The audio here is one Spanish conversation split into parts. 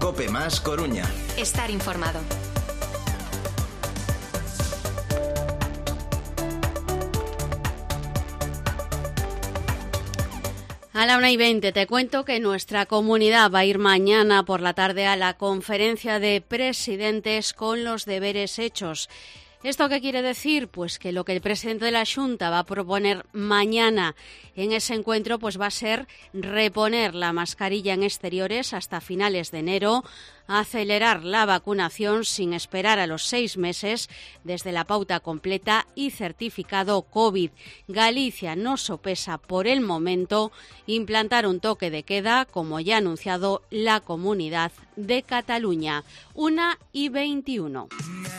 Cope Más Coruña. Estar informado. A la 1:20 te cuento que nuestra comunidad va a ir mañana por la tarde a la conferencia de presidentes con los deberes hechos. ¿Esto qué quiere decir? Pues que lo que el presidente de la Xunta va a proponer mañana en ese encuentro pues va a ser reponer la mascarilla en exteriores hasta finales de enero, acelerar la vacunación sin esperar a los 6 meses desde la pauta completa y certificado COVID. Galicia no sopesa por el momento implantar un toque de queda, como ya ha anunciado la Comunidad de Cataluña. 1:21.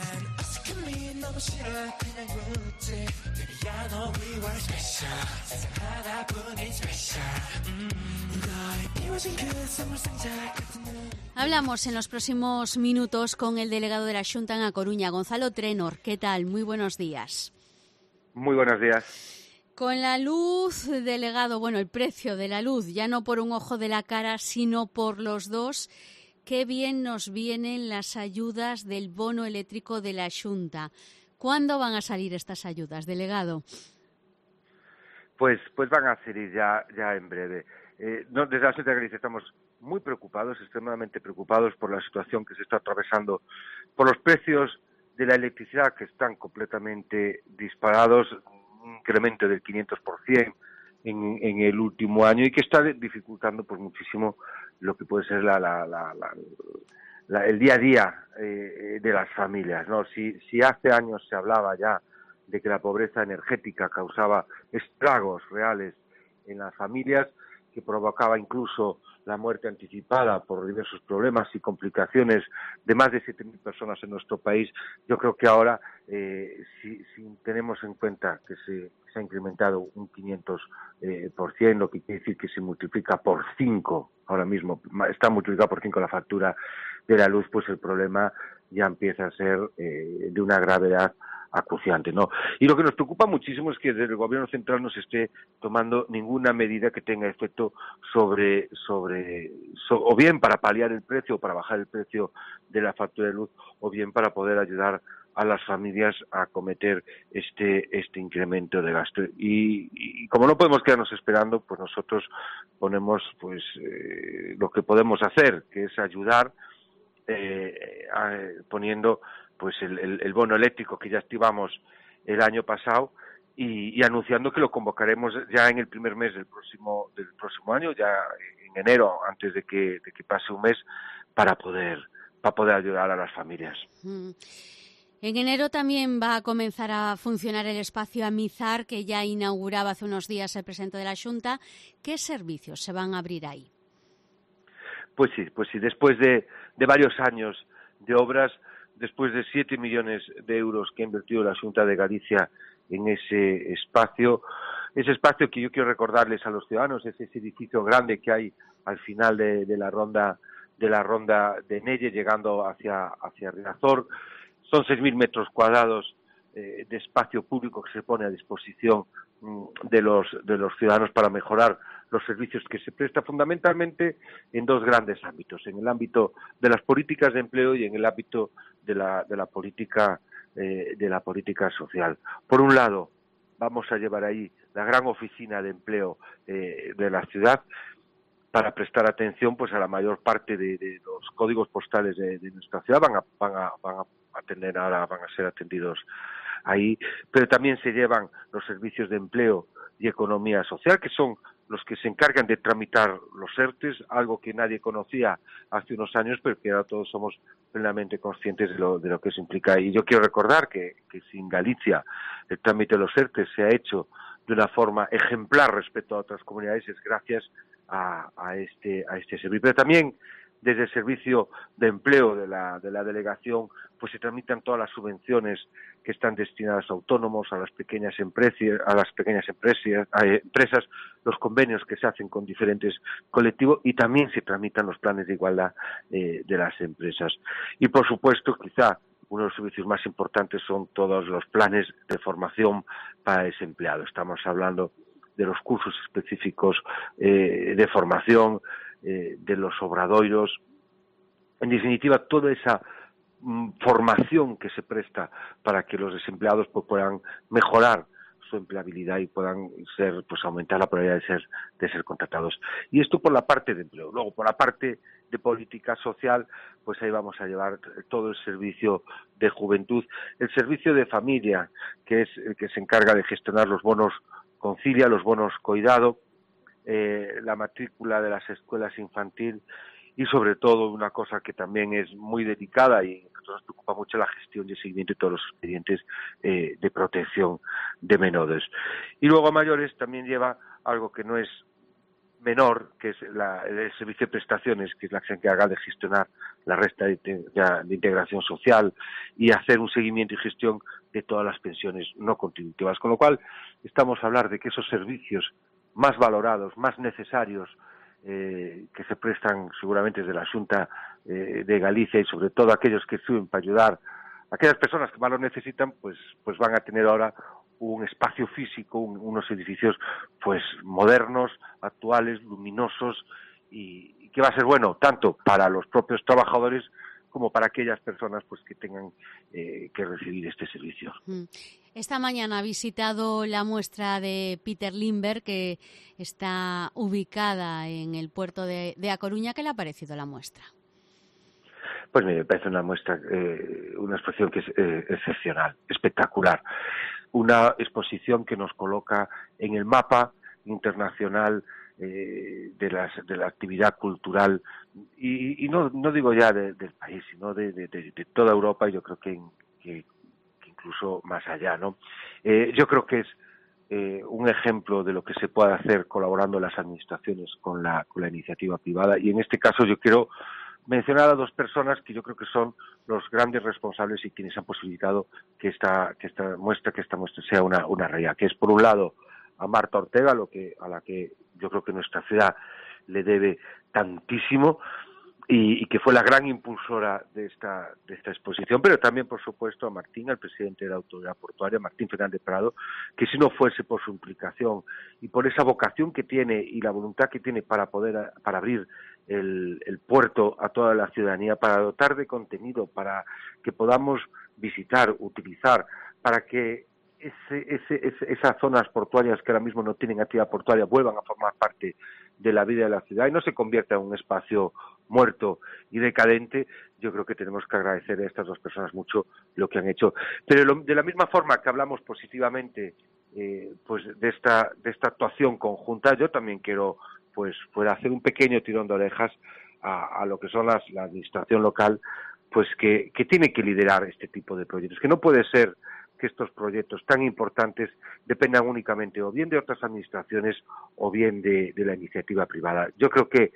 Hablamos en los próximos minutos con el delegado de la Xunta en A Coruña, Gonzalo Trenor. ¿Qué tal? Muy buenos días. Muy buenos días. Con la luz, delegado, bueno, el precio de la luz, ya no por un ojo de la cara, sino por los dos, qué bien nos vienen las ayudas del bono eléctrico de la Xunta. ¿Cuándo van a salir estas ayudas, delegado? Pues van a salir ya en breve. Desde la Xunta de Galicia estamos muy preocupados, extremadamente preocupados por la situación que se está atravesando, por los precios de la electricidad que están completamente disparados, un incremento del 500% en el último año y que está dificultando pues muchísimo lo que puede ser el día a día de las familias, ¿no? Si hace años se hablaba ya de que la pobreza energética causaba estragos reales en las familias, que provocaba incluso la muerte anticipada por diversos problemas y complicaciones de más de 7.000 personas en nuestro país, yo creo que ahora, si tenemos en cuenta que se ha incrementado un 500%, lo que quiere decir que se multiplica por 5, ahora mismo está multiplicada por 5 la factura de la luz, pues el problema ya empieza a ser de una gravedad acuciante, ¿no? Y lo que nos preocupa muchísimo es que desde el Gobierno central no se esté tomando ninguna medida que tenga efecto o bien para paliar el precio o para bajar el precio de la factura de luz, o bien para poder ayudar a las familias a acometer este incremento de gasto. Y como no podemos quedarnos esperando, pues nosotros ponemos pues lo que podemos hacer, que es ayudar poniendo pues el bono eléctrico que ya activamos el año pasado y anunciando que lo convocaremos ya en el primer mes del próximo año, ya en enero, antes de que pase un mes, para poder ayudar a las familias. En enero también va a comenzar a funcionar el espacio Amizar, que ya inauguraba hace unos días el presidente de la Xunta. ¿Qué servicios se van a abrir ahí? Pues sí, después de varios años de obras, después de 7 millones de euros que ha invertido la Xunta de Galicia en ese espacio que yo quiero recordarles a los ciudadanos, es ese edificio grande que hay al final de la ronda de Nelle, llegando hacia Riazor. Son 6.000 metros cuadrados de espacio público que se pone a disposición de los ciudadanos para mejorar los servicios que se presta fundamentalmente en dos grandes ámbitos, en el ámbito de las políticas de empleo y en el ámbito de la política social. Por un lado, vamos a llevar ahí la gran oficina de empleo de la ciudad para prestar atención pues a la mayor parte de los códigos postales de nuestra ciudad. Van a ser atendidos ahí, pero también se llevan los servicios de empleo y economía social, que son los que se encargan de tramitar los ERTES, algo que nadie conocía hace unos años, pero que ahora todos somos plenamente conscientes de lo que eso implica. Y yo quiero recordar que si en Galicia el trámite de los ERTES se ha hecho de una forma ejemplar respecto a otras comunidades, es gracias a este servicio. Pero también desde el servicio de empleo de la delegación, pues se tramitan todas las subvenciones que están destinadas a autónomos, a las pequeñas empresas, los convenios que se hacen con diferentes colectivos, y también se tramitan los planes de igualdad de las empresas. Y por supuesto, quizá uno de los servicios más importantes son todos los planes de formación para desempleados. Estamos hablando de los cursos específicos de formación, de los obradoiros, en definitiva, toda esa formación que se presta para que los desempleados pues, puedan mejorar su empleabilidad y puedan ser, pues aumentar la probabilidad de ser contratados. Y esto por la parte de empleo. Luego, por la parte de política social, pues ahí vamos a llevar todo el servicio de juventud, el servicio de familia, que es el que se encarga de gestionar los bonos Concilia, los bonos Coidado, la matrícula de las escuelas infantil y sobre todo una cosa que también es muy delicada y que nos preocupa mucho, la gestión y el seguimiento de todos los expedientes de protección de menores. Y luego a mayores también lleva algo que no es menor, que es el servicio de prestaciones, que es la que se encarga de gestionar la resta de integración social y hacer un seguimiento y gestión de todas las pensiones no contributivas. Con lo cual, estamos a hablar de que esos servicios más valorados, más necesarios, que se prestan seguramente desde la Xunta de Galicia y sobre todo aquellos que sirven para ayudar a aquellas personas que más lo necesitan, pues van a tener ahora un espacio físico, unos edificios pues modernos, actuales, luminosos y que va a ser bueno tanto para los propios trabajadores como para aquellas personas pues que tengan que recibir este servicio. Esta mañana ha visitado la muestra de Peter Limber, que está ubicada en el puerto de A Coruña. ¿Qué le ha parecido la muestra? Pues me parece una muestra, una exposición que es excepcional, espectacular. Una exposición que nos coloca en el mapa internacional de la actividad cultural y no digo ya del país, sino de toda Europa y yo creo que incluso más allá, ¿no? Yo creo que es un ejemplo de lo que se puede hacer colaborando las administraciones con la iniciativa privada y en este caso yo quiero mencionar a dos personas que yo creo que son los grandes responsables y quienes han posibilitado que esta muestra sea una realidad, que es por un lado a Marta Ortega, a la que yo creo que nuestra ciudad le debe tantísimo y que fue la gran impulsora de esta exposición, pero también, por supuesto, a Martín, el presidente de la Autoridad Portuaria, Martín Fernández Prado, que si no fuese por su implicación y por esa vocación que tiene y la voluntad que tiene para abrir el puerto a toda la ciudadanía, para dotar de contenido, para que podamos visitar, utilizar, para que esas zonas portuarias que ahora mismo no tienen actividad portuaria vuelvan a formar parte de la vida de la ciudad y no se convierta en un espacio muerto y decadente. Yo creo que tenemos que agradecer a estas dos personas mucho lo que han hecho. Pero de la misma forma que hablamos positivamente pues de esta actuación conjunta, yo también quiero pues hacer un pequeño tirón de orejas a lo que son la administración local, pues que tiene que liderar este tipo de proyectos, que no puede ser que estos proyectos tan importantes dependan únicamente o bien de otras administraciones o bien de la iniciativa privada. Yo creo que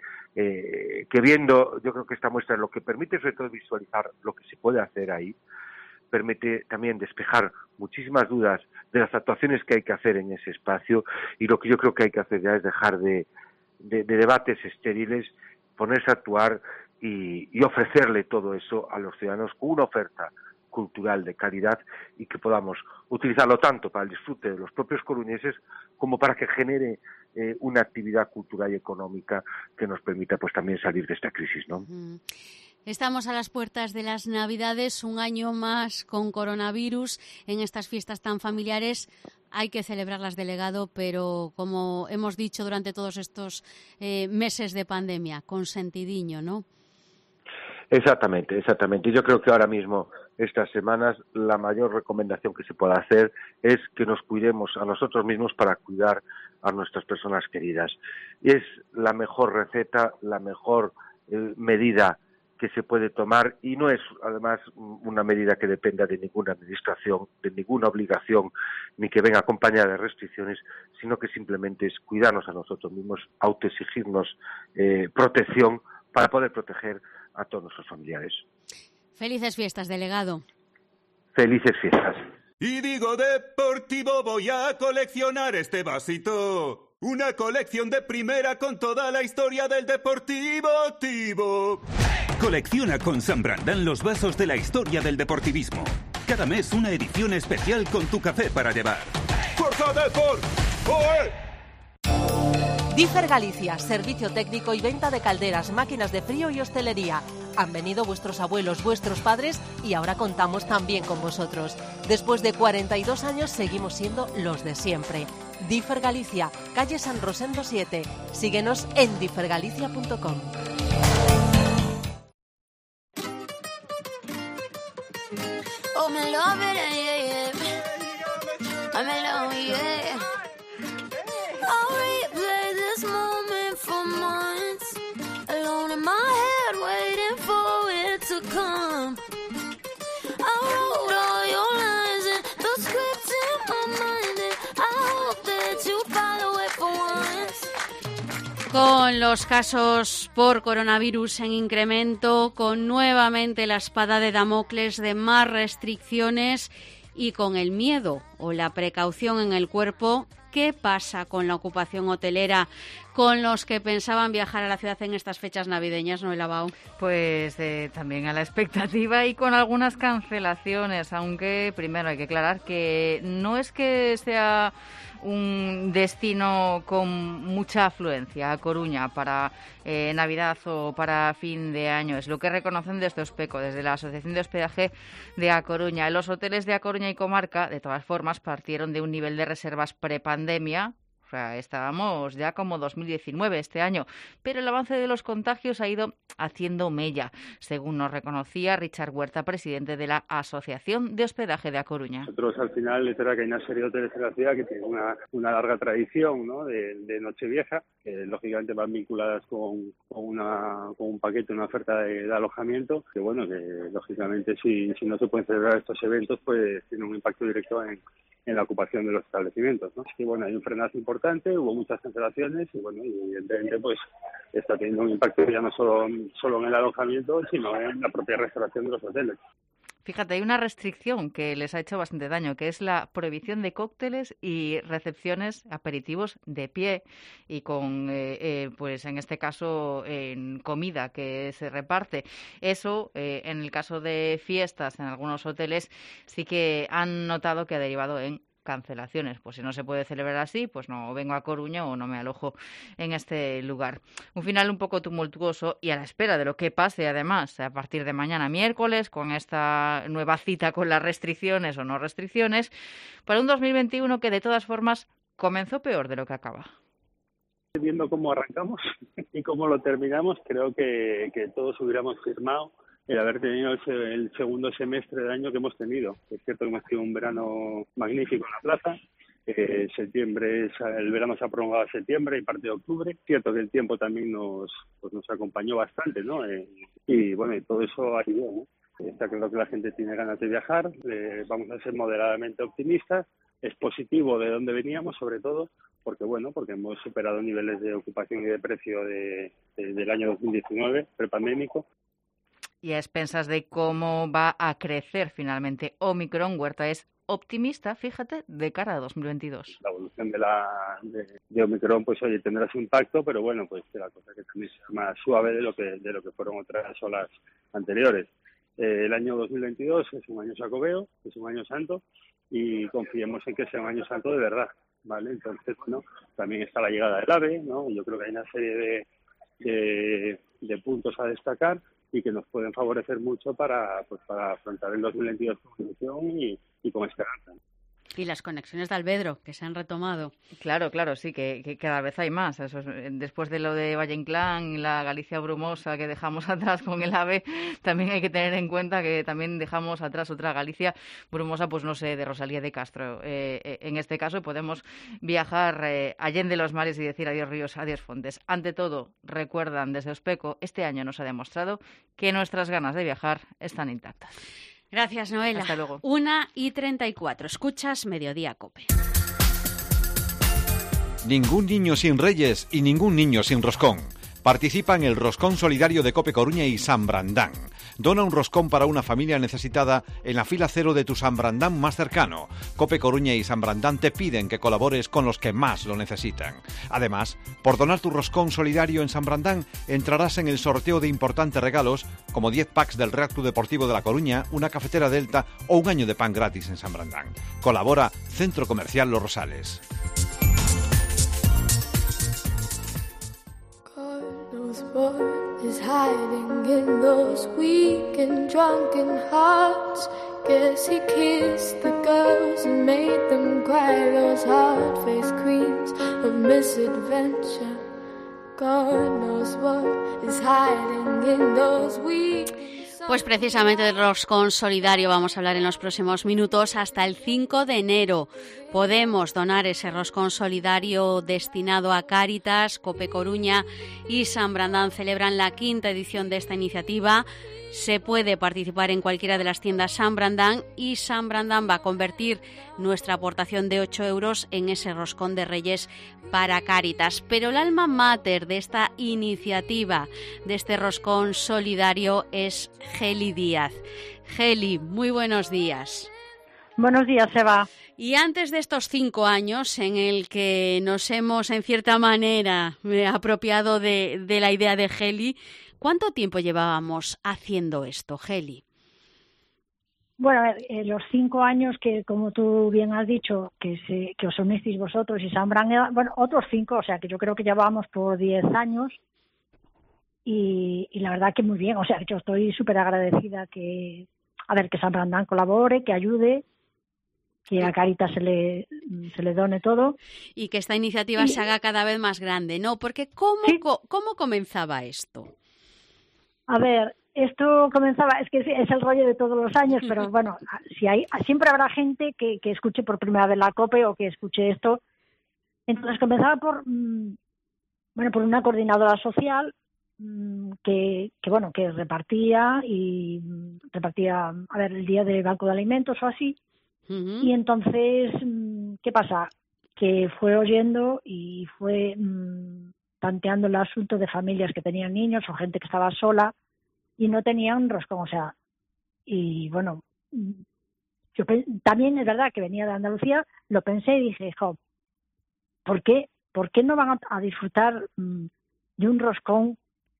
esta muestra lo que permite sobre todo visualizar lo que se puede hacer ahí, permite también despejar muchísimas dudas de las actuaciones que hay que hacer en ese espacio y lo que yo creo que hay que hacer ya es dejar de debates estériles, ponerse a actuar y ofrecerle todo eso a los ciudadanos con una oferta cultural de calidad y que podamos utilizarlo tanto para el disfrute de los propios coruñeses como para que genere una actividad cultural y económica que nos permita pues también salir de esta crisis, ¿no? Estamos a las puertas de las Navidades, un año más con coronavirus. En estas fiestas tan familiares hay que celebrarlas, delegado, pero como hemos dicho durante todos estos meses de pandemia, con sentidiño, ¿no? Exactamente. Yo creo que ahora mismo, estas semanas, la mayor recomendación que se puede hacer es que nos cuidemos a nosotros mismos para cuidar a nuestras personas queridas. Y es la mejor receta, la mejor medida que se puede tomar y no es, además, una medida que dependa de ninguna administración, de ninguna obligación, ni que venga acompañada de restricciones, sino que simplemente es cuidarnos a nosotros mismos, autoexigirnos protección para poder proteger a todos nuestros familiares. Felices fiestas, delegado. Felices fiestas. Y digo deportivo, voy a coleccionar este vasito. Una colección de primera con toda la historia del Deportivo Tivo. Colecciona con San Brandán los vasos de la historia del deportivismo. Cada mes una edición especial con tu café para llevar. ¡Forza Deport! ¡Oe! Differ Galicia, servicio técnico y venta de calderas, máquinas de frío y hostelería. Han venido vuestros abuelos, vuestros padres y ahora contamos también con vosotros. Después de 42 años seguimos siendo los de siempre. Differ Galicia, calle San Rosendo 7. Síguenos en differgalicia.com. Oh, me love it, yeah, yeah. I'm alone, yeah. I'll replay this moment for months. Alone in my head, waiting for it to come. I wrote all your lines and the script in my mind, and I hope that you follow it for once. Con los casos por coronavirus en incremento, con nuevamente la espada de Damocles de más restricciones y con el miedo o la precaución en el cuerpo, ¿qué pasa con la ocupación hotelera, con los que pensaban viajar a la ciudad en estas fechas navideñas, Noela Bao? Pues también a la expectativa y con algunas cancelaciones, aunque primero hay que aclarar que no es que sea un destino con mucha afluencia a Coruña para Navidad o para fin de año. Es lo que reconocen desde Ospeco, desde la Asociación de Hospedaje de A Coruña. Los hoteles de A Coruña y comarca, de todas formas, partieron de un nivel de reservas prepandemia. O sea, estábamos ya como 2019 este año, pero el avance de los contagios ha ido haciendo mella, según nos reconocía Richard Huerta, presidente de la Asociación de Hospedaje de A Coruña. Nosotros al final es verdad que hay una serie de hoteles en la ciudad que tienen una larga tradición, ¿no?, de Nochevieja, que lógicamente van vinculadas con un paquete, una oferta de alojamiento, que bueno, que lógicamente si no se pueden celebrar estos eventos, pues tiene un impacto directo en la ocupación de los establecimientos, ¿no? Y bueno, hay un frenazo importante, hubo muchas cancelaciones y bueno, y evidentemente pues está teniendo un impacto ya no solo en el alojamiento, sino en la propia restauración de los hoteles. Fíjate, hay una restricción que les ha hecho bastante daño, que es la prohibición de cócteles y recepciones, aperitivos de pie y con, pues en este caso, en comida que se reparte. Eso, en el caso de fiestas en algunos hoteles, sí que han notado que ha derivado en cancelaciones. Pues si no se puede celebrar así, pues no vengo a Coruña o no me alojo en este lugar. Un final un poco tumultuoso y a la espera de lo que pase, además, a partir de mañana miércoles, con esta nueva cita con las restricciones o no restricciones, para un 2021 que de todas formas comenzó peor de lo que acaba. Viendo cómo arrancamos y cómo lo terminamos, creo que todos hubiéramos firmado el haber tenido el segundo semestre del año que hemos tenido. Es cierto que hemos tenido un verano magnífico en la plaza. El verano se ha prolongado a septiembre y parte de octubre. Es cierto que el tiempo también nos acompañó bastante, ¿no? Y bueno, y todo eso ayudó, ¿no? Está claro que la gente tiene ganas de viajar. Vamos a ser moderadamente optimistas. Es positivo de dónde veníamos, sobre todo, porque hemos superado niveles de ocupación y de precio del año 2019, prepandémico. Y a expensas de cómo va a crecer finalmente Omicron, Huerta es optimista, fíjate, de cara a 2022. La evolución de Omicron, pues oye, tendrá su impacto, pero bueno, pues la cosa que también sea más suave de lo que fueron otras olas anteriores. El año 2022 es un año jacobeo, es un año santo, y confiemos en que sea un año santo de verdad, ¿vale? Entonces, bueno, también está la llegada del AVE, ¿no? Yo creo que hay una serie de puntos a destacar y que nos pueden favorecer mucho para afrontar el 2022 con ilusión y con esperanza. Y las conexiones de Alvedro, que se han retomado. Claro, sí, que cada vez hay más. Eso es, después de lo de Valle Inclán y la Galicia brumosa que dejamos atrás con el AVE, también hay que tener en cuenta que también dejamos atrás otra Galicia brumosa, pues no sé, de Rosalía de Castro. En este caso podemos viajar allende los mares y decir adiós ríos, adiós fontes. Ante todo, recuerdan desde Ospeco, este año nos ha demostrado que nuestras ganas de viajar están intactas. Gracias, Noela. Hasta luego. 1:34. Escuchas Mediodía COPE. Ningún niño sin reyes y ningún niño sin roscón. Participa en el Roscón Solidario de COPE Coruña y San Brandán. Dona un roscón para una familia necesitada en la fila cero de tu San Brandán más cercano. COPE Coruña y San Brandán te piden que colabores con los que más lo necesitan. Además, por donar tu roscón solidario en San Brandán, entrarás en el sorteo de importantes regalos como 10 packs del Real Club Deportivo de La Coruña, una cafetera Delta o un año de pan gratis en San Brandán. Colabora Centro Comercial Los Rosales. what is hiding in those weak and drunken hearts. Guess he kissed the girls and made them cry, those hard-faced queens of misadventure. God knows what is hiding in those weak. Pues precisamente del roscón solidario vamos a hablar en los próximos minutos. Hasta el 5 de enero podemos donar ese roscón solidario destinado a Cáritas. Cope Coruña y San Brandán celebran la 5ª edición de esta iniciativa. Se puede participar en cualquiera de las tiendas San Brandán y San Brandán va a convertir nuestra aportación de 8 euros en ese roscón de Reyes para Cáritas. Pero el alma mater de esta iniciativa, de este roscón solidario, es Geli Díaz. Geli, muy buenos días. Buenos días, Eva. Y antes de estos 5 años en el que nos hemos, en cierta manera, apropiado de la idea de Geli, ¿cuánto tiempo llevábamos haciendo esto, Geli? Bueno, a ver, los 5 años que, como tú bien has dicho, que os unisteis vosotros y San Brandán, bueno, otros 5, o sea, que yo creo que ya vamos por 10 años y la verdad que muy bien, o sea, yo estoy súper agradecida que San Brandán colabore, que ayude, que a Cáritas se le done todo. Y que esta iniciativa se haga cada vez más grande, ¿no? Porque ¿cómo comenzaba esto? A ver, esto comenzaba, es que es el rollo de todos los años, pero bueno, siempre habrá gente que escuche por primera vez la COPE o que escuche esto. Entonces comenzaba por una coordinadora social que repartía el día de banco de alimentos o así. Uh-huh. Y entonces, ¿qué pasa? Que fue oyendo y fue tanteando el asunto de familias que tenían niños o gente que estaba sola y no tenían roscón, o sea, y bueno, yo también es verdad que venía de Andalucía, lo pensé y dije, ¿por qué no van a disfrutar de un roscón?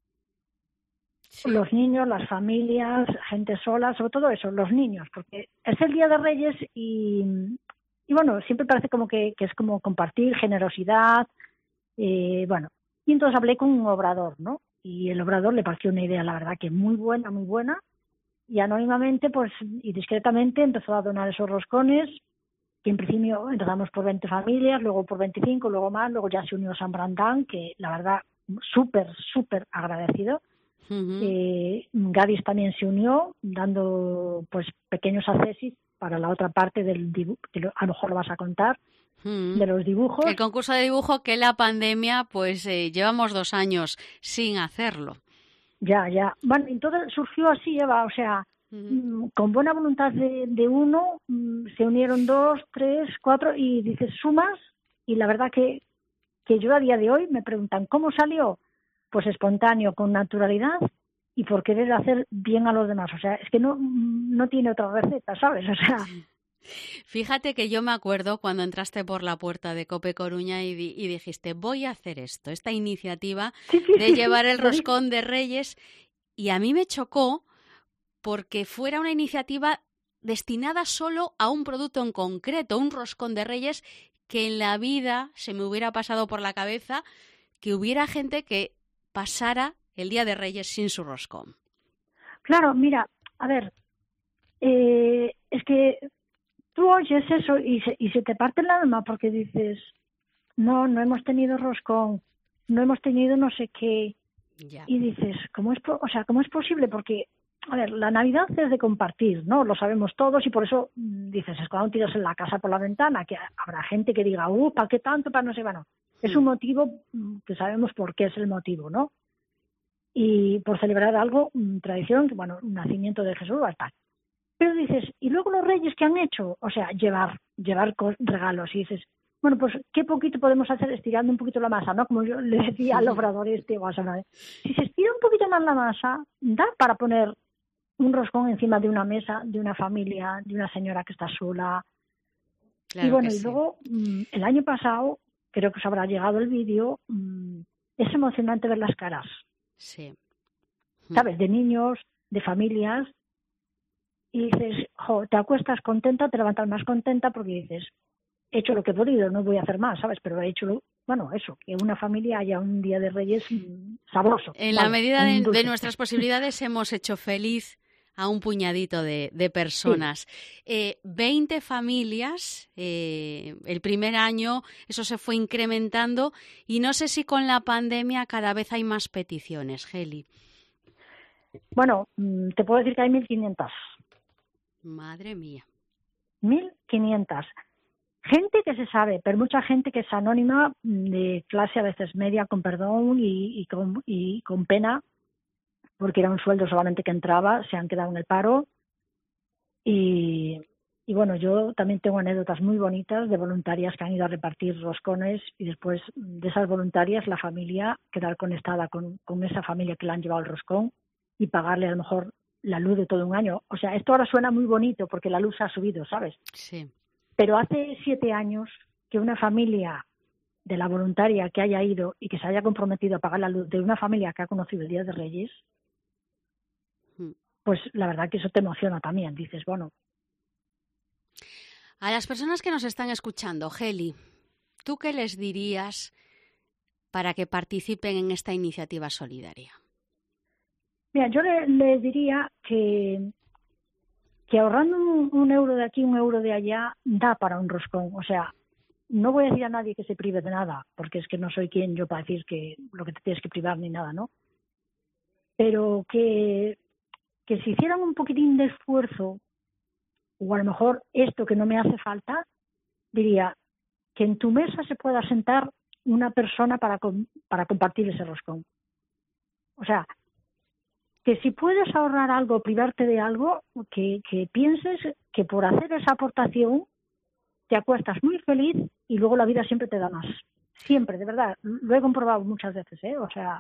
Sí. Los niños, las familias, gente sola, sobre todo eso, los niños, porque es el Día de Reyes y bueno, siempre parece como que es como compartir, generosidad, y entonces hablé con un obrador, ¿no? Y el obrador le pareció una idea, la verdad, que muy buena, y anónimamente, y discretamente empezó a donar esos roscones, que en principio empezamos por 20 familias, luego por 25, luego más, luego ya se unió San Brandán, que la verdad, súper, súper agradecido. Uh-huh. Gadis también se unió, dando pues pequeños accesis para la otra parte del dibujo, que a lo mejor lo vas a contar, de los dibujos. El concurso de dibujo que la pandemia, pues llevamos 2 años sin hacerlo. Ya. Bueno, entonces surgió así, Eva, o sea, con buena voluntad de uno, se unieron 2, 3, 4 y dices sumas, y la verdad que yo a día de hoy me preguntan, ¿cómo salió? Pues espontáneo, con naturalidad y por querer hacer bien a los demás. O sea, es que no tiene otra receta, ¿sabes? O sea... Fíjate que yo me acuerdo cuando entraste por la puerta de Cope Coruña y dijiste, voy a hacer esta iniciativa de llevar el roscón de Reyes, y a mí me chocó porque fuera una iniciativa destinada solo a un producto en concreto, un roscón de Reyes, que en la vida se me hubiera pasado por la cabeza que hubiera gente que pasara el Día de Reyes sin su roscón. Claro, mira, a ver, es que tú oyes eso y se te parte el alma porque dices, no hemos tenido roscón, no hemos tenido no sé qué, ya. Y dices, ¿cómo es posible? Porque, a ver, la Navidad es de compartir, ¿no? Lo sabemos todos y por eso dices, es cuando tiras en la casa por la ventana, que habrá gente que diga, ¿para qué tanto? Para no sé, bueno. Es un motivo que sabemos por qué es el motivo, ¿no? Y por celebrar algo, tradición, un nacimiento de Jesús, tal. Pero dices, ¿y luego los reyes qué han hecho? O sea, llevar regalos. Y dices, bueno, pues qué poquito podemos hacer estirando un poquito la masa, ¿no? Como yo le decía al obrador si se estira un poquito más la masa, da para poner un roscón encima de una mesa, de una familia, de una señora que está sola. Claro, y bueno, y luego, el año pasado, creo que os habrá llegado el vídeo, es emocionante ver las caras. Sí. ¿Sabes? De niños, de familias, y dices, te acuestas contenta, te levantas más contenta porque dices, he hecho lo que he podido, no voy a hacer más, ¿sabes? Pero he hecho bueno, eso, que una familia haya un Día de Reyes sabroso. En la medida de nuestras posibilidades hemos hecho feliz a un puñadito de personas. Sí. 20 familias, el primer año eso se fue incrementando y no sé si con la pandemia cada vez hay más peticiones, Geli. Bueno, te puedo decir que hay 1.500. Madre mía. 1.500. Gente que se sabe, pero mucha gente que es anónima, de clase a veces media, con perdón y con pena, porque era un sueldo solamente que entraba, se han quedado en el paro. Y bueno, yo también tengo anécdotas muy bonitas de voluntarias que han ido a repartir roscones y después de esas voluntarias la familia quedar conectada con esa familia que le han llevado el roscón y pagarle a lo mejor la luz de todo un año. O sea, esto ahora suena muy bonito porque la luz ha subido, ¿sabes? Sí. Pero hace 7 años que una familia de la voluntaria que haya ido y que se haya comprometido a pagar la luz de una familia que ha conocido el Día de Reyes, pues la verdad que eso te emociona también. Dices, bueno. A las personas que nos están escuchando, Geli, ¿tú qué les dirías para que participen en esta iniciativa solidaria? Mira, yo le diría que ahorrando un euro de aquí, un euro de allá, da para un roscón. O sea, no voy a decir a nadie que se prive de nada, porque es que no soy quien yo para decir que lo que te tienes que privar ni nada, ¿no? Pero que si hicieran un poquitín de esfuerzo, o a lo mejor esto que no me hace falta, diría que en tu mesa se pueda sentar una persona para compartir ese roscón. O sea, que si puedes ahorrar algo, privarte de algo, que pienses que por hacer esa aportación te acuestas muy feliz y luego la vida siempre te da más. Siempre, de verdad. Lo he comprobado muchas veces, ¿eh? O sea...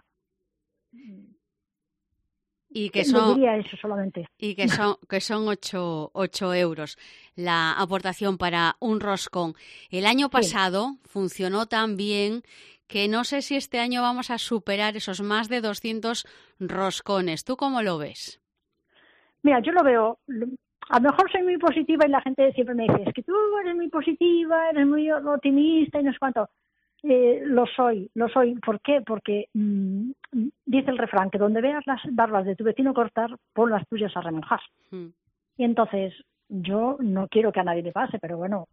Y que son, diría eso solamente. Y que son 8 euros la aportación para un roscón. El año pasado funcionó tan bien que no sé si este año vamos a superar esos más de 200 roscones. ¿Tú cómo lo ves? Mira, yo lo veo... A lo mejor soy muy positiva y la gente siempre me dice, es que tú eres muy positiva, eres muy optimista y no sé cuánto. Lo soy. ¿Por qué? Porque dice el refrán que donde veas las barbas de tu vecino cortar, pon las tuyas a remojar. Y entonces, yo no quiero que a nadie le pase, pero bueno,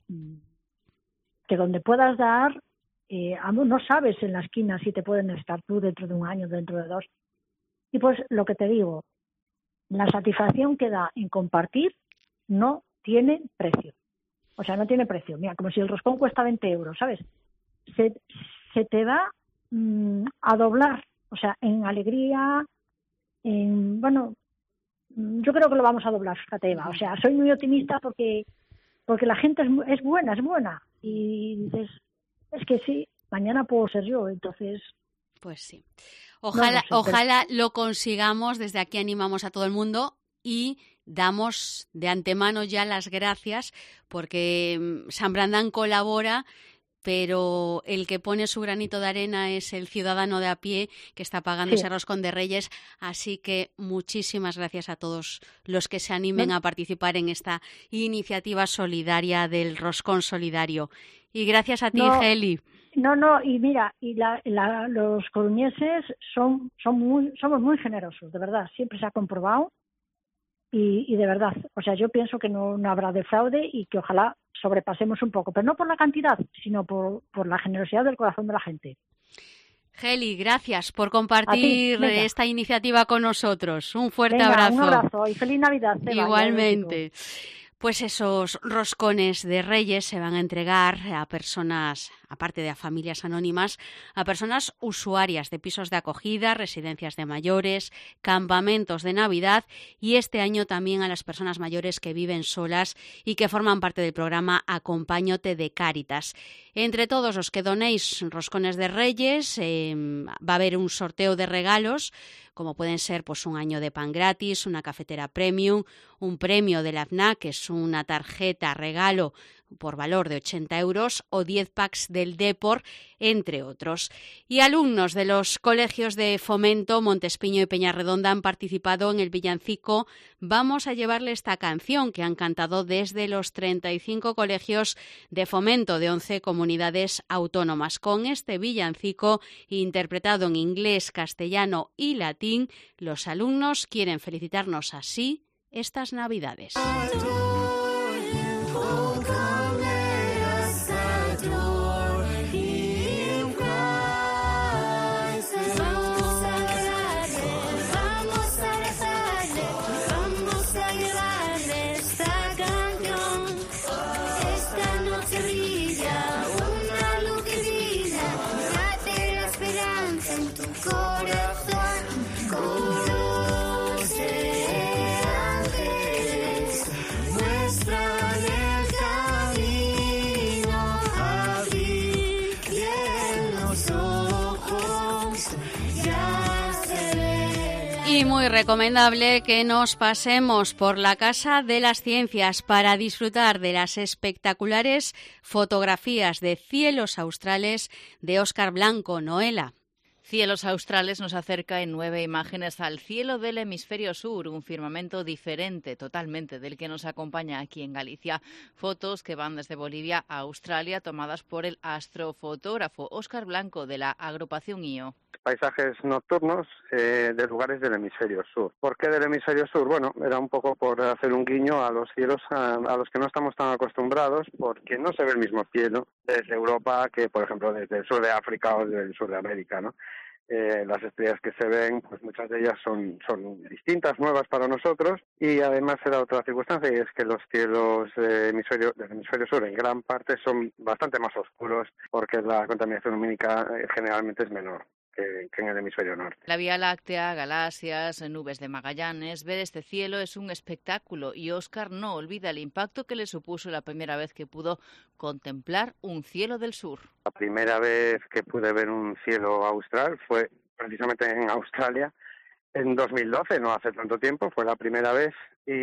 que donde puedas dar, no sabes en la esquina si te pueden necesitar tú dentro de un año, dentro de 2. Y pues lo que te digo, la satisfacción que da en compartir no tiene precio. O sea, no tiene precio. Mira, como si el roscón cuesta 20 euros, ¿sabes? Se te va a doblar, o sea, en alegría, bueno, yo creo que lo vamos a doblar, fíjate, Eva. O sea, soy muy optimista porque la gente es buena y dices, es que sí, mañana puedo ser yo, entonces... Pues sí. Ojalá lo consigamos. Desde aquí animamos a todo el mundo y damos de antemano ya las gracias porque San Brandán colabora, pero el que pone su granito de arena es el ciudadano de a pie que está pagando ese roscón de Reyes. Así que muchísimas gracias a todos los que se animen a participar en esta iniciativa solidaria del roscón solidario. Y gracias a ti, Geli. No, y mira, los coruñeses somos muy generosos, de verdad, siempre se ha comprobado y de verdad, o sea, yo pienso que no habrá defraude y que ojalá sobrepasemos un poco, pero no por la cantidad, sino por la generosidad del corazón de la gente. Geli, gracias por compartir esta iniciativa con nosotros. Un fuerte abrazo. Un abrazo y feliz Navidad. Igualmente. Pues esos roscones de Reyes se van a entregar a personas, aparte de a familias anónimas, a personas usuarias de pisos de acogida, residencias de mayores, campamentos de Navidad y este año también a las personas mayores que viven solas y que forman parte del programa Acompáñote de Cáritas. Entre todos los que donéis roscones de Reyes va a haber un sorteo de regalos, como pueden ser pues un año de pan gratis, una cafetera premium, un premio de la FNAC, que es una tarjeta regalo por valor de 80 euros o 10 packs del Depor, entre otros. Y alumnos de los colegios de Fomento, Montespiño y Peñarredonda han participado en el villancico Vamos a llevarle esta canción, que han cantado desde los 35 colegios de Fomento de 11 comunidades autónomas. Con este villancico, interpretado en inglés, castellano y latín, los alumnos quieren felicitarnos así estas Navidades. Y muy recomendable que nos pasemos por la Casa de las Ciencias para disfrutar de las espectaculares fotografías de cielos australes de Óscar Blanco. Noela. Cielos australes nos acerca en 9 imágenes al cielo del hemisferio sur, un firmamento diferente totalmente del que nos acompaña aquí en Galicia. Fotos que van desde Bolivia a Australia, tomadas por el astrofotógrafo Óscar Blanco de la agrupación IO. Paisajes nocturnos de lugares del hemisferio sur. ¿Por qué del hemisferio sur? Bueno, era un poco por hacer un guiño a los cielos a los que no estamos tan acostumbrados, porque no se ve el mismo cielo desde Europa que, por ejemplo, desde el sur de África o desde el sur de América, ¿no? Las estrellas que se ven, pues muchas de ellas son distintas, nuevas para nosotros, y además se da otra circunstancia, y es que los cielos del hemisferio sur en gran parte son bastante más oscuros, porque la contaminación lumínica generalmente es menor que en el hemisferio norte. La Vía Láctea, galaxias, nubes de Magallanes, ver este cielo es un espectáculo, y Óscar no olvida el impacto que le supuso la primera vez que pudo contemplar un cielo del sur. La primera vez que pude ver un cielo austral fue precisamente en Australia en 2012, no hace tanto tiempo, fue la primera vez,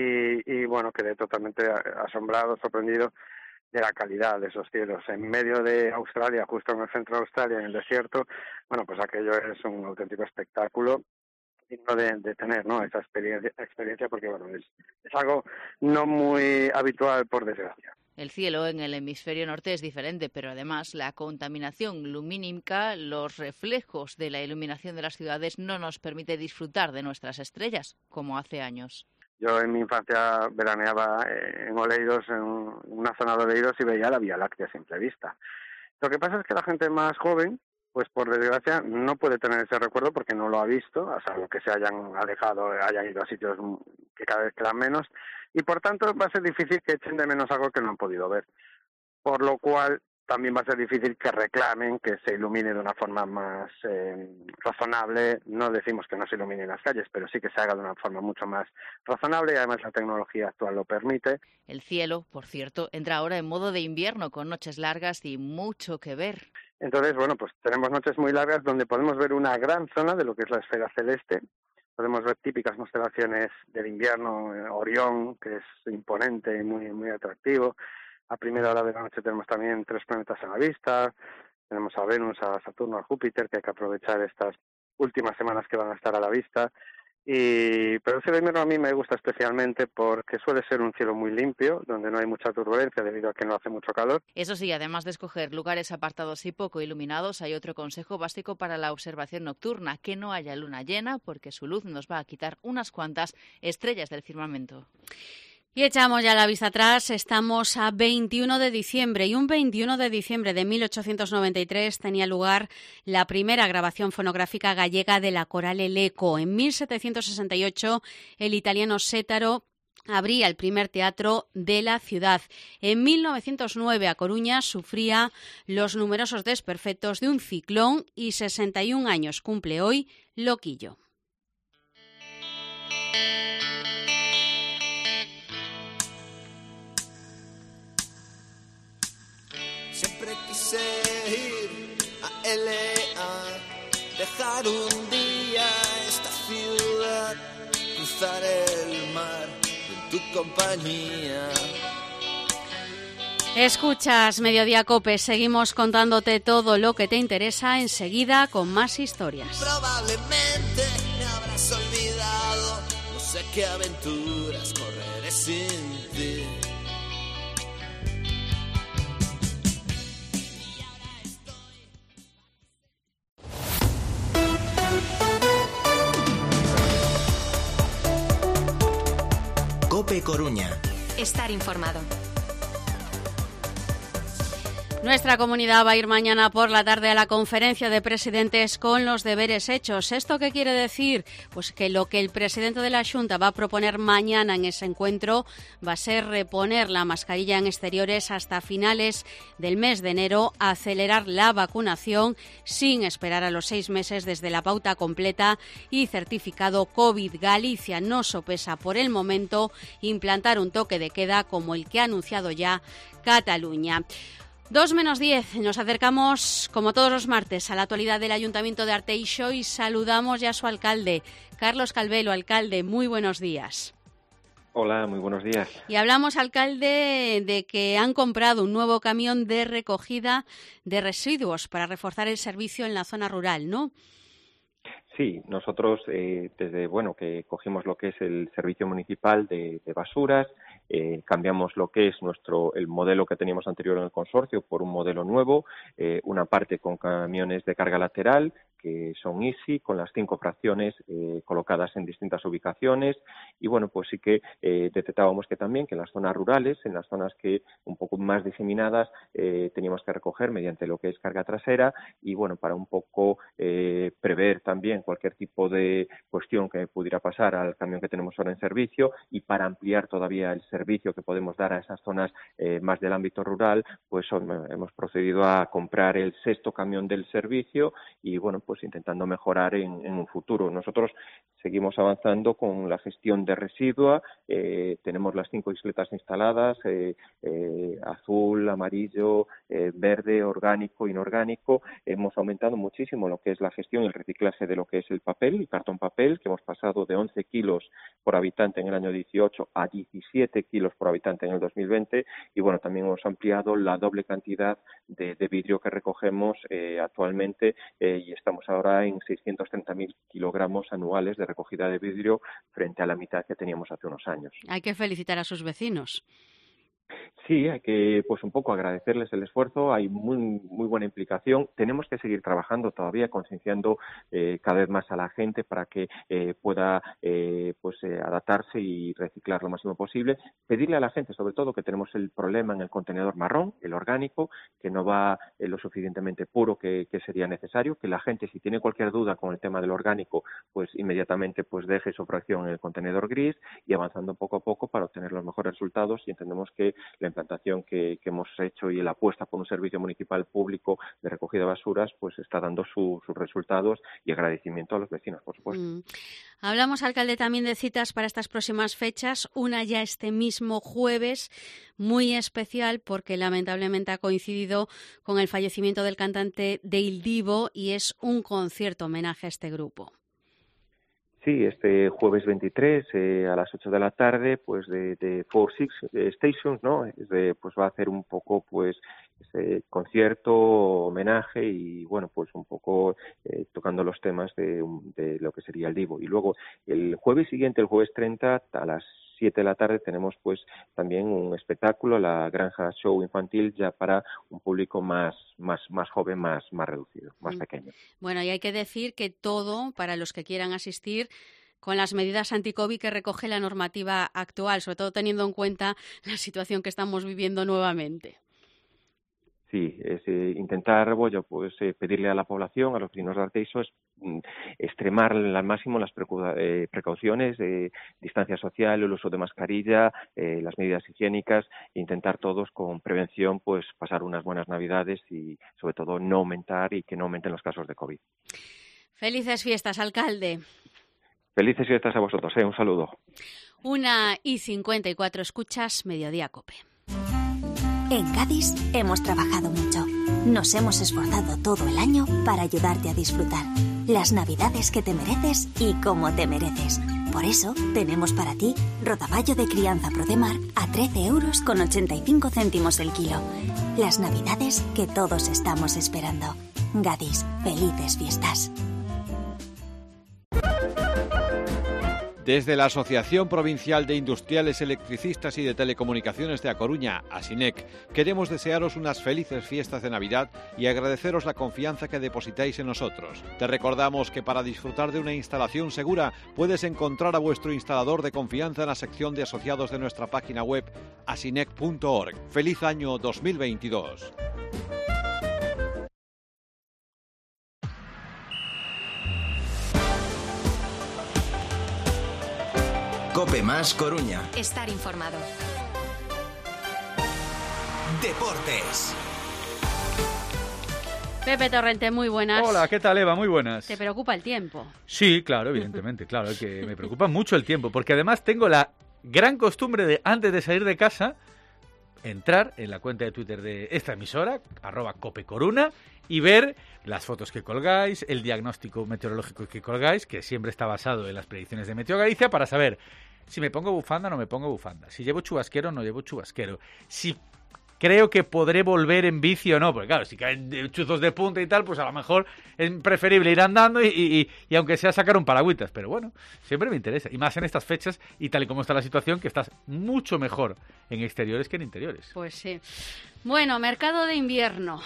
y bueno, quedé totalmente asombrado, sorprendido de la calidad de esos cielos en medio de Australia, justo en el centro de Australia, en el desierto. Bueno, pues aquello es un auténtico espectáculo digno de tener, ¿no? Esa experiencia, porque bueno, es algo no muy habitual, por desgracia. El cielo en el hemisferio norte es diferente, pero además la contaminación lumínica, los reflejos de la iluminación de las ciudades no nos permite disfrutar de nuestras estrellas, como hace años. Yo en mi infancia veraneaba en Oleiros, en una zona de Oleiros, y veía la Vía Láctea a simple vista. Lo que pasa es que la gente más joven, pues por desgracia, no puede tener ese recuerdo porque no lo ha visto, a salvo que se hayan alejado, hayan ido a sitios que cada vez quedan menos, y por tanto va a ser difícil que echen de menos algo que no han podido ver. Por lo cual también va a ser difícil que reclamen que se ilumine de una forma más razonable. No decimos que no se iluminen las calles, pero sí que se haga de una forma mucho más razonable, y además la tecnología actual lo permite. El cielo, por cierto, entra ahora en modo de invierno, con noches largas y mucho que ver. Entonces, bueno, pues tenemos noches muy largas donde podemos ver una gran zona de lo que es la esfera celeste. Podemos ver típicas constelaciones del invierno, Orión, que es imponente y muy, muy atractivo. A primera hora de la noche tenemos también 3 planetas a la vista, tenemos a Venus, a Saturno, a Júpiter, que hay que aprovechar estas últimas semanas que van a estar a la vista. Pero el cielo de invierno a mí me gusta especialmente porque suele ser un cielo muy limpio, donde no hay mucha turbulencia debido a que no hace mucho calor. Eso sí, además de escoger lugares apartados y poco iluminados, hay otro consejo básico para la observación nocturna: que no haya luna llena, porque su luz nos va a quitar unas cuantas estrellas del firmamento. Y echamos ya la vista atrás, estamos a 21 de diciembre y un 21 de diciembre de 1893 tenía lugar la primera grabación fonográfica gallega de la coral El Eco. En 1768 el italiano Sétaro abría el primer teatro de la ciudad. En 1909 A Coruña sufría los numerosos desperfectos de un ciclón y 61 años cumple hoy Loquillo. Siempre quise ir a L.A., dejar un día esta ciudad, cruzar el mar en tu compañía. Escuchas Mediodía Cope, seguimos contándote todo lo que te interesa enseguida con más historias. Probablemente me habrás olvidado, no sé qué aventuras correré sin ti. Cope Coruña. Estar informado. Nuestra comunidad va a ir mañana por la tarde a la conferencia de presidentes con los deberes hechos. ¿Esto qué quiere decir? Pues que lo que el presidente de la Xunta va a proponer mañana en ese encuentro va a ser reponer la mascarilla en exteriores hasta finales del mes de enero, acelerar la vacunación sin esperar a los 6 meses desde la pauta completa y certificado COVID. Galicia no sopesa por el momento implantar un toque de queda como el que ha anunciado ya Cataluña. 2:10, nos acercamos, como todos los martes, a la actualidad del Ayuntamiento de Arteixo y saludamos ya a su alcalde, Carlos Calvelo. Alcalde, muy buenos días. Hola, muy buenos días. Y hablamos, alcalde, de que han comprado un nuevo camión de recogida de residuos para reforzar el servicio en la zona rural, ¿no? Sí, nosotros desde que cogimos lo que es el servicio municipal de basuras, cambiamos lo que es el modelo que teníamos anterior en el consorcio por un modelo nuevo, una parte con camiones de carga lateral que son Easy, con las 5 fracciones colocadas en distintas ubicaciones y pues sí que detectábamos que también que en las zonas rurales, en las zonas que un poco más diseminadas, teníamos que recoger mediante lo que es carga trasera y para un poco prever también cualquier tipo de cuestión que pudiera pasar al camión que tenemos ahora en servicio y para ampliar todavía el servicio que podemos dar a esas zonas más del ámbito rural, pues hemos procedido a comprar el 6º camión del servicio y pues intentando mejorar en un futuro. Nosotros seguimos avanzando con la gestión de residuos, tenemos las 5 isletas instaladas, azul, amarillo, verde, orgánico, inorgánico. Hemos aumentado muchísimo lo que es la gestión y el reciclaje de lo que es el papel, el cartón papel, que hemos pasado de 11 kilos por habitante en el año 18 a 17 kilos por habitante en el 2020 y también hemos ampliado la doble cantidad de vidrio que recogemos actualmente y estamos ahora en 630.000 kilogramos anuales de recogida de vidrio frente a la mitad que teníamos hace unos años. Hay que felicitar a sus vecinos. Sí, hay que un poco agradecerles el esfuerzo, hay muy buena implicación. Tenemos que seguir trabajando todavía, concienciando cada vez más a la gente para que pueda adaptarse y reciclar lo máximo posible. Pedirle a la gente, sobre todo, que tenemos el problema en el contenedor marrón, el orgánico, que no va lo suficientemente puro que sería necesario, que la gente, si tiene cualquier duda con el tema del orgánico, pues inmediatamente deje su fracción en el contenedor gris y avanzando poco a poco para obtener los mejores resultados y entendemos que la implantación que hemos hecho y la apuesta por un servicio municipal público de recogida de basuras pues está dando sus resultados y agradecimiento a los vecinos, por supuesto. Hablamos, alcalde, también de citas para estas próximas fechas, una ya este mismo jueves, muy especial porque lamentablemente ha coincidido con el fallecimiento del cantante de Il Divo y es un concierto homenaje a este grupo. Sí, este jueves 23 a las 8 de la tarde, pues de Four Six Stations, ¿no? Va a hacer un poco, ese concierto, homenaje y, pues un poco tocando los temas de lo que sería el Divo. Y luego el jueves siguiente, el jueves 30, a las 7 de la tarde tenemos también un espectáculo, la Granja Show infantil, ya para un público más joven, más reducido, más pequeño. Bueno, y hay que decir que todo, para los que quieran asistir, con las medidas anti-COVID que recoge la normativa actual, sobre todo teniendo en cuenta la situación que estamos viviendo nuevamente. Sí, es intentar, pedirle a la población, a los vecinos de Arteixo, extremar al máximo las precauciones de distancia social, el uso de mascarilla, las medidas higiénicas, intentar todos con prevención pasar unas buenas Navidades y sobre todo no aumentar y que no aumenten los casos de COVID. Felices fiestas, alcalde. Felices fiestas a vosotros, un saludo. 1:54, escuchas Mediodía Cope. En Cádiz hemos trabajado mucho. Nos hemos esforzado todo el año para ayudarte a disfrutar. Las navidades que te mereces y como te mereces. Por eso, tenemos para ti rodaballo de crianza Prodemar a 13,85 € el kilo. Las navidades que todos estamos esperando. Gadis, felices fiestas. Desde la Asociación Provincial de Industriales Electricistas y de Telecomunicaciones de A Coruña, ASINEC, queremos desearos unas felices fiestas de Navidad y agradeceros la confianza que depositáis en nosotros. Te recordamos que para disfrutar de una instalación segura puedes encontrar a vuestro instalador de confianza en la sección de asociados de nuestra página web asinec.org. ¡Feliz año 2022! Cope Más Coruña. Estar informado. Deportes. Pepe Torrente, muy buenas. Hola, ¿qué tal, Eva? Muy buenas. ¿Te preocupa el tiempo? Sí, claro, evidentemente, claro, que me preocupa mucho el tiempo, porque además tengo la gran costumbre de, antes de salir de casa, entrar en la cuenta de Twitter de esta emisora, @copecoruna, y ver las fotos que colgáis, el diagnóstico meteorológico que colgáis, que siempre está basado en las predicciones de Meteo Galicia, para saber si me pongo bufanda o no me pongo bufanda, si llevo chubasquero o no llevo chubasquero, si creo que podré volver en bici o no, porque claro, si caen chuzos de punta y tal, pues a lo mejor es preferible ir andando y aunque sea sacar un paragüitas, pero bueno, siempre me interesa, y más en estas fechas y tal y como está la situación, que estás mucho mejor en exteriores que en interiores. Pues sí. Bueno, mercado de invierno.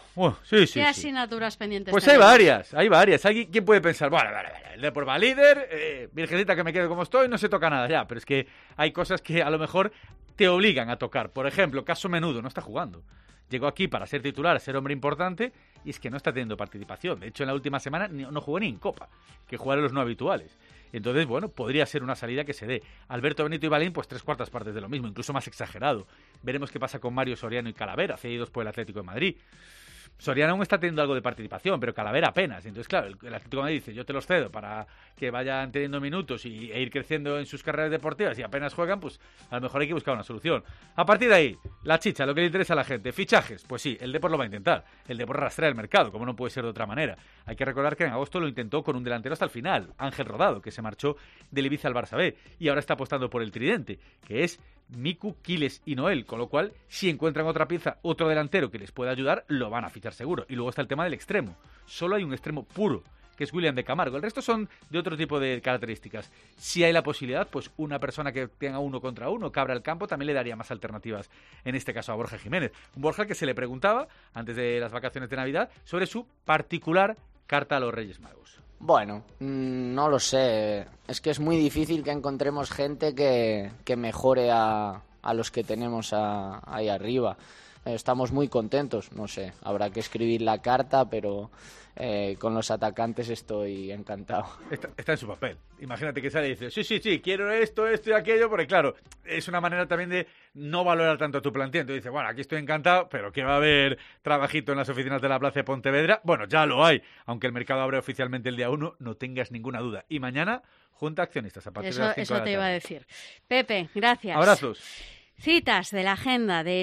Sí. ¿Qué asignaturas pendientes Pues tenemos? hay varias. ¿Quién puede pensar? Bueno, el Depor va líder, virgencita que me quedo como estoy, no se toca nada ya, pero es que hay cosas que a lo mejor te obligan a tocar. Por ejemplo, caso Menudo, no está jugando. Llegó aquí para ser titular, ser hombre importante, y es que no está teniendo participación. De hecho, en la última semana no jugó ni en Copa, que jugaron los no habituales. Entonces, bueno, podría ser una salida que se dé. Alberto Benito y Balín, pues 3/4 partes de lo mismo, incluso más exagerado. Veremos qué pasa con Mario Soriano y Calavera, cedidos por el Atlético de Madrid. Soriano aún está teniendo algo de participación, pero Calavera apenas. Entonces, claro, el Atlético de Madrid dice, yo te los cedo para que vayan teniendo minutos e ir creciendo en sus carreras deportivas, y apenas juegan, pues a lo mejor hay que buscar una solución. A partir de ahí, la chicha, lo que le interesa a la gente. Fichajes, pues sí, el Depor lo va a intentar. El Depor rastrea el mercado, como no puede ser de otra manera. Hay que recordar que en agosto lo intentó con un delantero hasta el final, Ángel Rodado, que se marchó del Ibiza al Barça B, y ahora está apostando por el tridente, que es Miku, Quiles y Noel, con lo cual, si encuentran otra pieza, otro delantero que les pueda ayudar, lo van a fichar seguro. Y luego está el tema del extremo. Solo hay un extremo puro, que es William de Camargo. El resto son de otro tipo de características. Si hay la posibilidad, pues una persona que tenga 1 contra 1, que abra el campo, también le daría más alternativas, en este caso a Borja Jiménez. Un Borja que se le preguntaba, antes de las vacaciones de Navidad, sobre su particular carta a los Reyes Magos. Bueno, no lo sé. Es que es muy difícil que encontremos gente que mejore a los que tenemos ahí arriba. Estamos muy contentos, no sé, habrá que escribir la carta, pero con los atacantes estoy encantado. Está en su papel. Imagínate que sale y dice, sí, quiero esto y aquello, porque claro, es una manera también de no valorar tanto tu plantilla. Entonces dice, bueno, aquí estoy encantado, pero que va a haber trabajito en las oficinas de la Plaza de Pontevedra. Bueno, ya lo hay, aunque el mercado abre oficialmente el día 1, no tengas ninguna duda. Y mañana, junta accionistas a partir de las 5 de la tarde. Eso te iba a decir. Pepe, gracias. Abrazos. Citas de la agenda de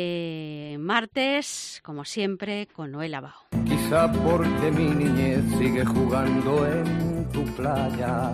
este martes, como siempre, con Noel Abao. Quizá porque mi niñez sigue jugando en tu playa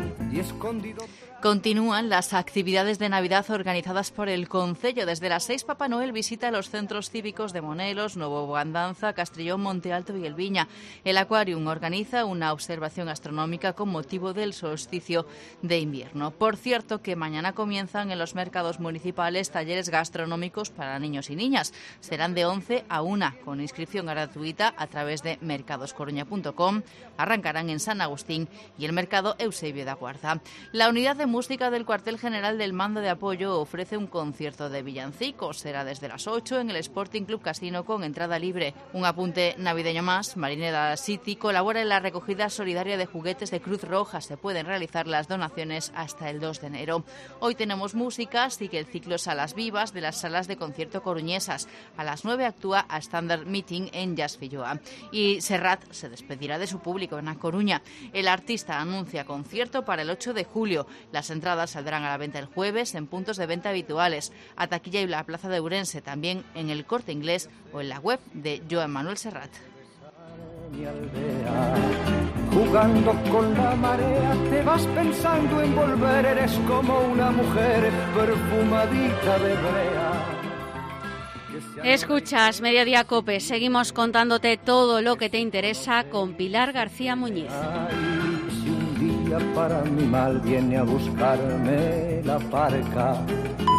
y escondido. Continúan las actividades de Navidad organizadas por el Concello. Desde las 6 Papá Noel visita los centros cívicos de Monelos, Novo Bogandanza, Castrillón, Monte Alto y El Viña. El Aquarium organiza una observación astronómica con motivo del solsticio de invierno. Por cierto, que mañana comienzan en los mercados municipales talleres gastronómicos para niños y niñas. Serán de 11 a 1, con inscripción gratuita a través de mercadoscoruña.com. Arrancarán en San Agustín y el mercado Eusebio da Guarda. La unidad de música del cuartel general del Mando de Apoyo ofrece un concierto de villancicos. Será desde las 8 en el Sporting Club Casino con entrada libre. Un apunte navideño más. Marineda City colabora en la recogida solidaria de juguetes de Cruz Roja. Se pueden realizar las donaciones hasta el 2 de enero. Hoy tenemos música. Sigue el ciclo Salas Vivas de las salas de concierto coruñesas. A las 9 actúa a Standard Meeting en Jazz Filloa. Y Serrat se despedirá de su público en A Coruña. El artista anuncia concierto para el 8 de julio. Las entradas saldrán a la venta el jueves en puntos de venta habituales, a taquilla y la plaza de Ourense, también en el Corte Inglés o en la web de Joan Manuel Serrat. jugando con la marea, te vas pensando en volver, eres como una mujer perfumadita de brea. Escuchas Mediodía Cope, seguimos contándote todo lo que te interesa con Pilar García Muñiz. Ay, si un día para mi mal viene a buscarme la parca,